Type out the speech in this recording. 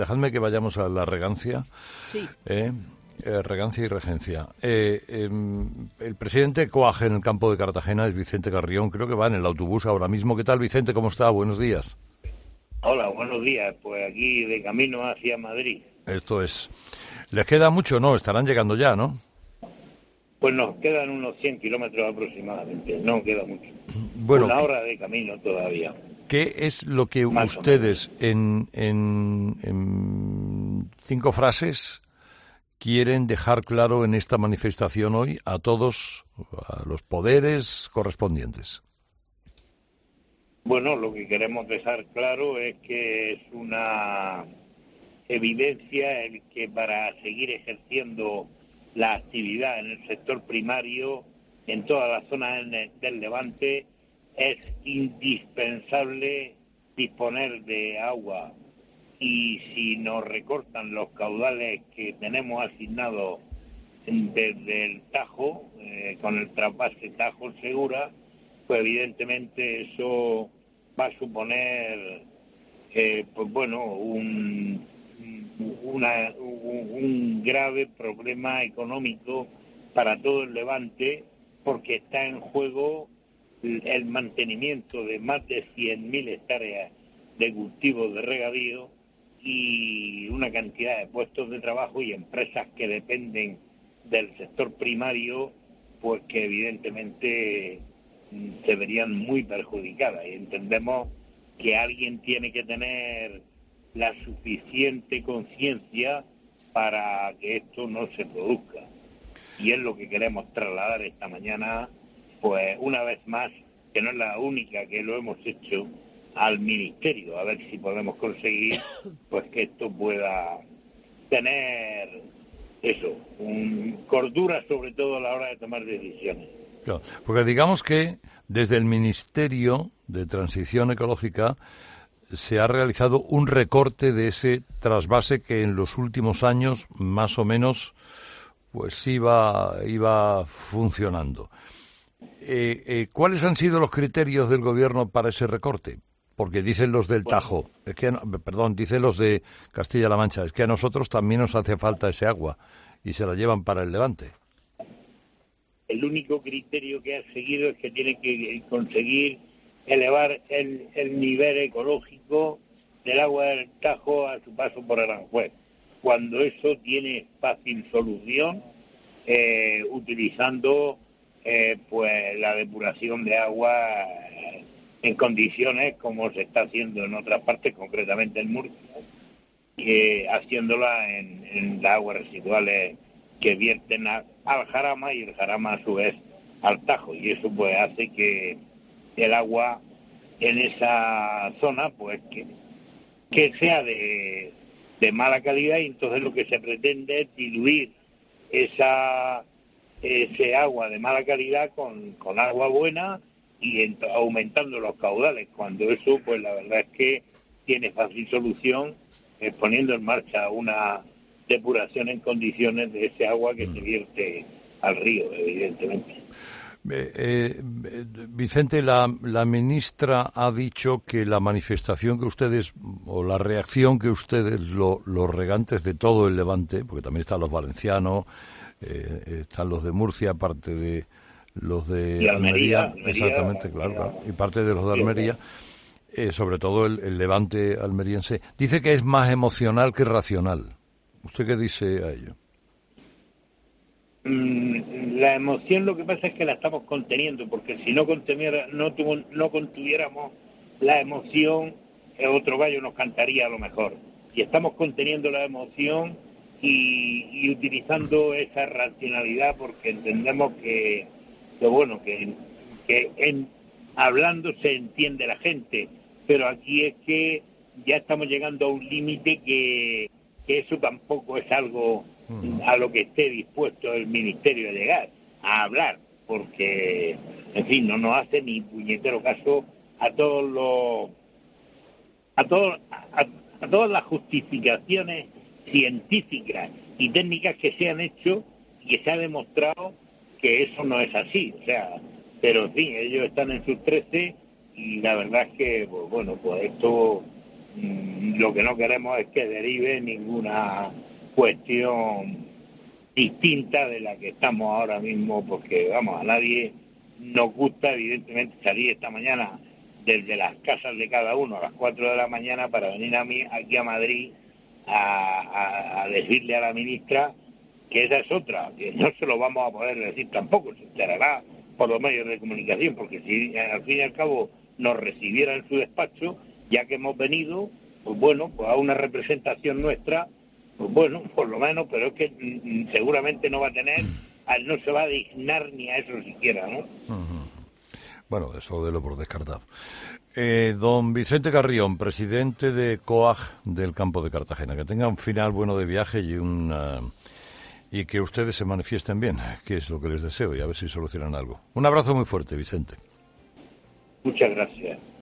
Dejadme que vayamos a la regancia. Sí. Regancia y regencia. El presidente coaje en el campo de Cartagena es Vicente Carrión, creo que va en el autobús ahora mismo. ¿Qué tal, Vicente? ¿Cómo está? Buenos días. Hola, buenos días. Pues aquí de camino hacia Madrid. Esto es. ¿Les queda mucho? No, estarán llegando ya, ¿no? Pues nos quedan unos 100 kilómetros aproximadamente, no queda mucho. Bueno, una hora de camino todavía. ¿Qué es lo que Más ustedes, en 5 frases, quieren dejar claro en esta manifestación hoy a todos, a los poderes correspondientes? Bueno, lo que queremos dejar claro es que es una evidencia el que para seguir ejerciendo la actividad en el sector primario, en toda la zona del Levante, es indispensable disponer de agua. Y si nos recortan los caudales que tenemos asignados desde el Tajo, con el trasvase Tajo-Segura, pues evidentemente eso va a suponer un grave problema económico para todo el Levante, porque está en juego el mantenimiento de más de 100.000 hectáreas de cultivos de regadío y una cantidad de puestos de trabajo y empresas que dependen del sector primario, pues que evidentemente se verían muy perjudicadas. Y entendemos que alguien tiene que tener la suficiente conciencia para que esto no se produzca. Y es lo que queremos trasladar esta mañana, pues una vez más, que no es la única que lo hemos hecho, al Ministerio, a ver si podemos conseguir pues que esto pueda tener cordura, sobre todo a la hora de tomar decisiones. Claro, porque digamos que desde el Ministerio de Transición Ecológica se ha realizado un recorte de ese trasvase que en los últimos años más o menos pues iba funcionando. ¿Cuáles han sido los criterios del gobierno para ese recorte? Porque dicen los del Tajo, dicen los de Castilla-La Mancha, es que a nosotros también nos hace falta ese agua y se la llevan para el Levante. El único criterio que ha seguido es que tiene que conseguir elevar el nivel ecológico del agua del Tajo a su paso por Aranjuez, cuando eso tiene fácil solución utilizando pues la depuración de agua en condiciones como se está haciendo en otras partes, concretamente en Murcia, haciéndola en las aguas residuales que vierten al Jarama y el Jarama a su vez al Tajo, y eso pues hace que el agua en esa zona pues que sea de mala calidad, y entonces lo que se pretende es diluir ese agua de mala calidad con agua buena y aumentando los caudales, cuando eso pues la verdad es que tiene fácil solución poniendo en marcha una depuración en condiciones de ese agua que se vierte al río, evidentemente. Vicente, la ministra ha dicho que la manifestación que ustedes, o la reacción que ustedes, los regantes de todo el Levante, porque también están los valencianos, están los de Murcia, aparte de los de Almería, exactamente, claro, y parte de los de Almería, sobre todo el Levante almeriense, dice que es más emocional que racional. ¿Usted qué dice a ello? La emoción, lo que pasa es que la estamos conteniendo, porque si no contuviéramos la emoción, otro gallo nos cantaría a lo mejor. Y estamos conteniendo la emoción y utilizando esa racionalidad, porque entendemos que hablando se entiende la gente, pero aquí es que ya estamos llegando a un límite que eso tampoco es algo a lo que esté dispuesto el Ministerio a llegar, a hablar, porque, en fin, no nos hace ni puñetero caso a todas las justificaciones científicas y técnicas que se han hecho y que se ha demostrado que eso no es así, o sea, pero en fin, ellos están en sus 13 y la verdad es que, pues esto Lo que no queremos es que derive ninguna cuestión distinta de la que estamos ahora mismo, porque vamos, a nadie nos gusta evidentemente salir esta mañana desde las casas de cada uno a las 4 de la mañana para venir aquí a Madrid a decirle a la ministra que esa es otra, que no se lo vamos a poder decir tampoco, se enterará por los medios de comunicación, porque si al fin y al cabo nos recibiera en su despacho, ya que hemos venido, pues bueno, pues a una representación nuestra, pues bueno, por lo menos, pero es que seguramente no va a tener, no se va a dignar ni a eso siquiera, ¿no? Bueno, eso de lo por descartado. Don Vicente Carrión, presidente de COAG del Campo de Cartagena, que tenga un final bueno de viaje y que ustedes se manifiesten bien, que es lo que les deseo, y a ver si solucionan algo. Un abrazo muy fuerte, Vicente. Muchas gracias.